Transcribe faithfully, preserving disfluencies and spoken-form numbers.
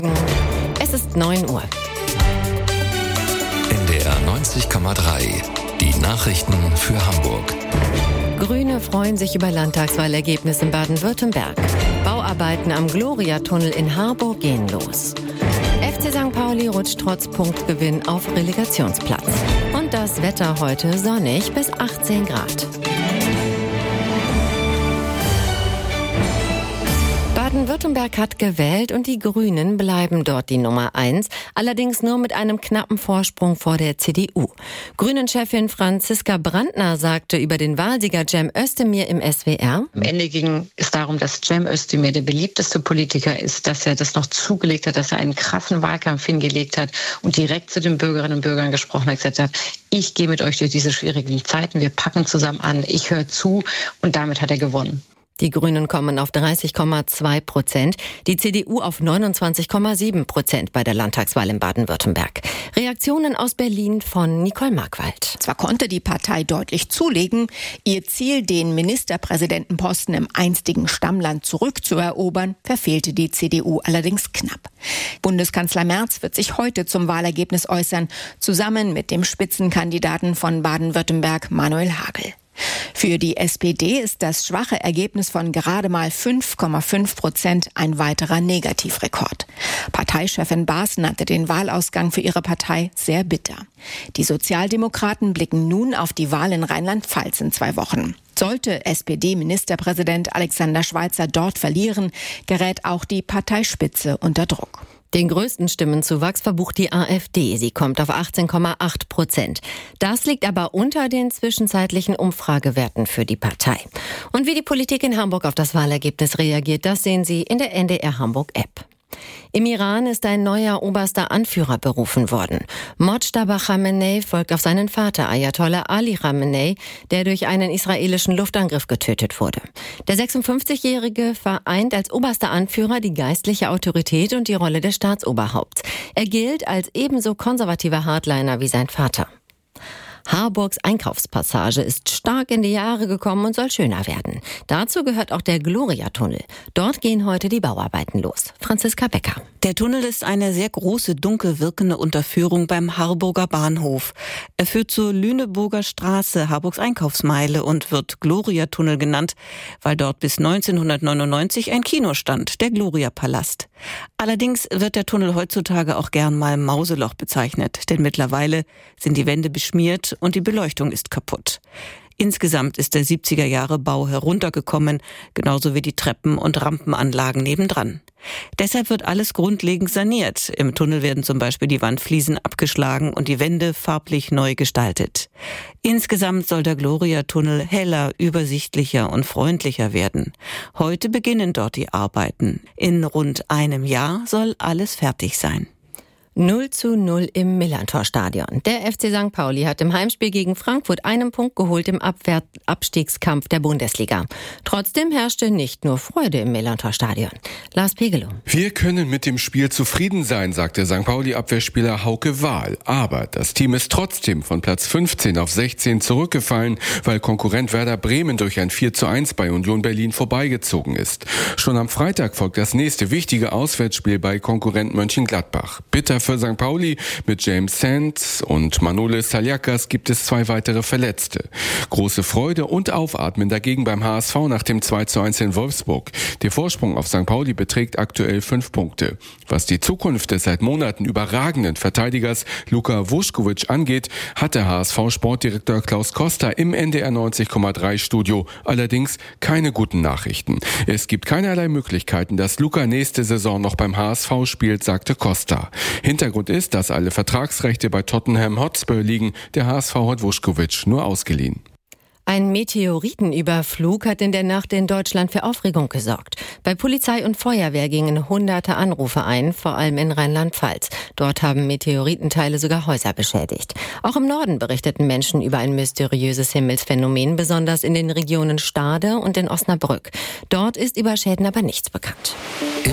Es ist neun Uhr. N D R neunzig Komma drei. Die Nachrichten für Hamburg. Grüne freuen sich über Landtagswahlergebnis in Baden-Württemberg. Bauarbeiten am Gloria-Tunnel in Harburg gehen los. F C Sankt Pauli rutscht trotz Punktgewinn auf Relegationsplatz. Und das Wetter heute sonnig bis achtzehn Grad. Baden-Württemberg hat gewählt und die Grünen bleiben dort die Nummer eins, allerdings nur mit einem knappen Vorsprung vor der C D U. Grünen-Chefin Franziska Brandner sagte über den Wahlsieger Cem Özdemir im S W R: Am Ende ging es darum, dass Cem Özdemir der beliebteste Politiker ist, dass er das noch zugelegt hat, dass er einen krassen Wahlkampf hingelegt hat und direkt zu den Bürgerinnen und Bürgern gesprochen hat, gesagt hat, ich gehe mit euch durch diese schwierigen Zeiten, wir packen zusammen an, ich höre zu, und damit hat er gewonnen. Die Grünen kommen auf dreißig Komma zwei Prozent, die C D U auf neunundzwanzig Komma sieben Prozent bei der Landtagswahl in Baden-Württemberg. Reaktionen aus Berlin von Nicole Markwald. Zwar konnte die Partei deutlich zulegen, ihr Ziel, den Ministerpräsidentenposten im einstigen Stammland zurückzuerobern, verfehlte die C D U allerdings knapp. Bundeskanzler Merz wird sich heute zum Wahlergebnis äußern, zusammen mit dem Spitzenkandidaten von Baden-Württemberg, Manuel Hagel. Für die S P D ist das schwache Ergebnis von gerade mal fünf Komma fünf Prozent ein weiterer Negativrekord. Parteichefin Baas nannte den Wahlausgang für ihre Partei sehr bitter. Die Sozialdemokraten blicken nun auf die Wahl in Rheinland-Pfalz in zwei Wochen. Sollte S P D-Ministerpräsident Alexander Schweitzer dort verlieren, gerät auch die Parteispitze unter Druck. Den größten Stimmenzuwachs verbucht die AfD. Sie kommt auf achtzehn Komma acht Prozent. Das liegt aber unter den zwischenzeitlichen Umfragewerten für die Partei. Und wie die Politik in Hamburg auf das Wahlergebnis reagiert, das sehen Sie in der N D R Hamburg-App. Im Iran ist ein neuer oberster Anführer berufen worden. Mojtaba Khamenei folgt auf seinen Vater Ayatollah Ali Khamenei, der durch einen israelischen Luftangriff getötet wurde. Der sechsundfünfzigjährige vereint als oberster Anführer die geistliche Autorität und die Rolle des Staatsoberhaupts. Er gilt als ebenso konservativer Hardliner wie sein Vater. Harburgs Einkaufspassage ist stark in die Jahre gekommen und soll schöner werden. Dazu gehört auch der Gloria-Tunnel. Dort gehen heute die Bauarbeiten los. Franziska Becker. Der Tunnel ist eine sehr große, dunkel wirkende Unterführung beim Harburger Bahnhof. Er führt zur Lüneburger Straße, Harburgs Einkaufsmeile, und wird Gloria-Tunnel genannt, weil dort bis neunzehnhundertneunundneunzig ein Kino stand, der Gloria-Palast. Allerdings wird der Tunnel heutzutage auch gern mal Mauseloch bezeichnet, denn mittlerweile sind die Wände beschmiert und die Beleuchtung ist kaputt. Insgesamt ist der siebziger Jahre Bau heruntergekommen, genauso wie die Treppen- und Rampenanlagen nebendran. Deshalb wird alles grundlegend saniert. Im Tunnel werden zum Beispiel die Wandfliesen abgeschlagen und die Wände farblich neu gestaltet. Insgesamt soll der Gloria-Tunnel heller, übersichtlicher und freundlicher werden. Heute beginnen dort die Arbeiten. In rund einem Jahr soll alles fertig sein. null zu null im Millerntor-Stadion. Der F C Sankt Pauli hat im Heimspiel gegen Frankfurt einen Punkt geholt im Abwehr- Abstiegskampf der Bundesliga. Trotzdem herrschte nicht nur Freude im Millerntor-Stadion. Lars Pegelow. Wir können mit dem Spiel zufrieden sein, sagte Sankt Pauli-Abwehrspieler Hauke Wahl. Aber das Team ist trotzdem von Platz fünfzehn auf sechzehn zurückgefallen, weil Konkurrent Werder Bremen durch ein vier zu eins bei Union Berlin vorbeigezogen ist. Schon am Freitag folgt das nächste wichtige Auswärtsspiel bei Konkurrent Mönchengladbach. Bitter für Sankt Pauli, mit James Sands und Manolis Saliakas gibt es zwei weitere Verletzte. Große Freude und Aufatmen dagegen beim H S V nach dem zwei zu eins in Wolfsburg. Der Vorsprung auf Sankt Pauli beträgt aktuell fünf Punkte. Was die Zukunft des seit Monaten überragenden Verteidigers Luka Vuskovic angeht, hat der H S V-Sportdirektor Klaus Costa im N D R neunzig Komma drei Studio allerdings keine guten Nachrichten. Es gibt keinerlei Möglichkeiten, dass Luka nächste Saison noch beim H S V spielt, sagte Costa. Hintergrund ist, dass alle Vertragsrechte bei Tottenham Hotspur liegen. Der H S V hat Vuskovic nur ausgeliehen. Ein Meteoritenüberflug hat in der Nacht in Deutschland für Aufregung gesorgt. Bei Polizei und Feuerwehr gingen hunderte Anrufe ein, vor allem in Rheinland-Pfalz. Dort haben Meteoritenteile sogar Häuser beschädigt. Auch im Norden berichteten Menschen über ein mysteriöses Himmelsphänomen, besonders in den Regionen Stade und in Osnabrück. Dort ist über Schäden aber nichts bekannt.